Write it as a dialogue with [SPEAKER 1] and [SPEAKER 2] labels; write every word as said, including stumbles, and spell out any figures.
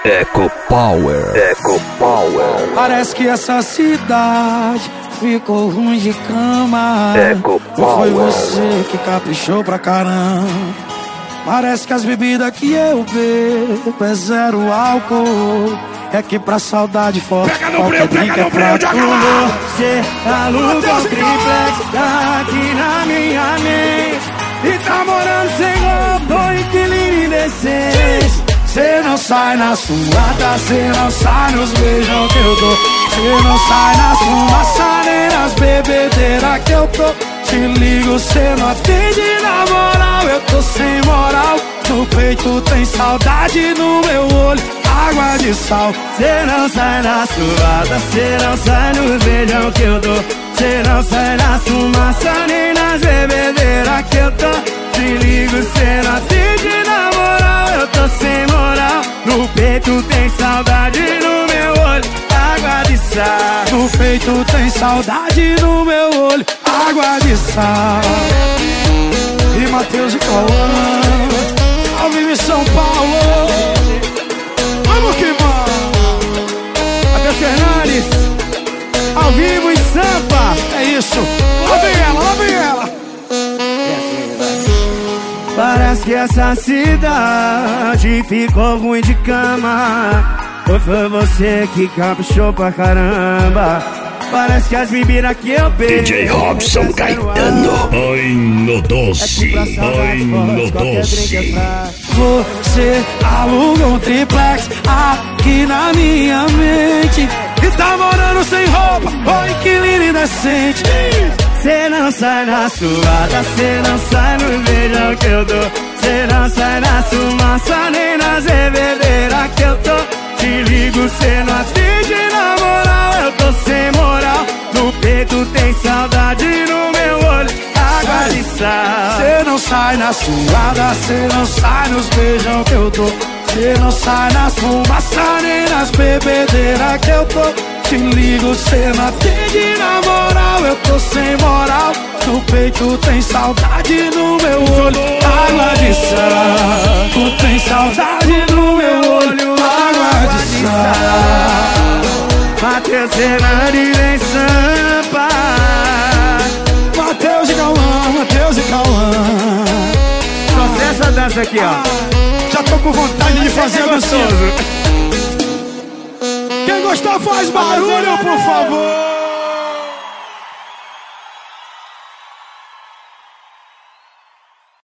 [SPEAKER 1] Eco Power. Eco Power.
[SPEAKER 2] Parece que essa cidade ficou ruim de cama.
[SPEAKER 1] Eco Power.
[SPEAKER 2] Ou foi você que caprichou pra caramba? Parece que as bebidas que eu bebo é zero álcool. É que pra saudade forte
[SPEAKER 3] pega no breu, pega no breu, joga lá.
[SPEAKER 2] Você aluga o triplex aqui na minha mente e tá morando sem roupa, inquilino indecente. Cê não sai na suada, cê não sai nos beijão que eu dou. Cê não sai nas fumaça nem nas bebedeiras que eu tô. Te ligo, cê não atende na moral, eu tô sem moral. No peito tem saudade, no meu olho água de sal. Cê não sai na suada, cê não sai nos beijão que eu dou. Cê não sai na fumaça nem nas bebedeiras que eu tô. Te ligo, cê não atende na moral, eu tô sem moral. No peito tem saudade, no meu olho água de sal. No peito tem saudade, no meu olho água de sal. E Matheus e Cauã, ao vivo em São Paulo. Vamos que vamos. Matheus Fernandes, ao vivo em Sampa. É isso, lá vem ela, lá vem ela. Parece que essa cidade ficou ruim de cama. Ou foi você que caprichou pra caramba? Parece que as bebidas que eu bebo
[SPEAKER 1] D J Robson Caetano.
[SPEAKER 3] Oi no doce, oi no doce.
[SPEAKER 2] Você aluga um triplex aqui na minha mente e tá morando sem roupa, oi inquilino indecente. Cê não sai na suada, cê não sai no beijão que eu dou. Cê não sai na fumaça nem nas bebedeiras que eu tô. Te ligo, cê não atende na moral, eu tô sem moral. No peito tem saudade, no meu olho água de sal. Cê não sai na suada, cê não sai nos beijão que eu dou. Cê não sai nas fumaça nem nas bebedeiras que eu tô. Te ligo, cê não atende na moral, eu tô sem moral. No peito tem saudade, no meu olho água de sal. Tu tem saudade, no meu olho água de sal. Matheus Fernandes em Sampa. Matheus e Cauã, Matheus e Cauã.
[SPEAKER 3] Só sei essa dança aqui, ó.
[SPEAKER 2] Já tô com vontade de fazer gostoso. Quem gostou faz barulho, por favor.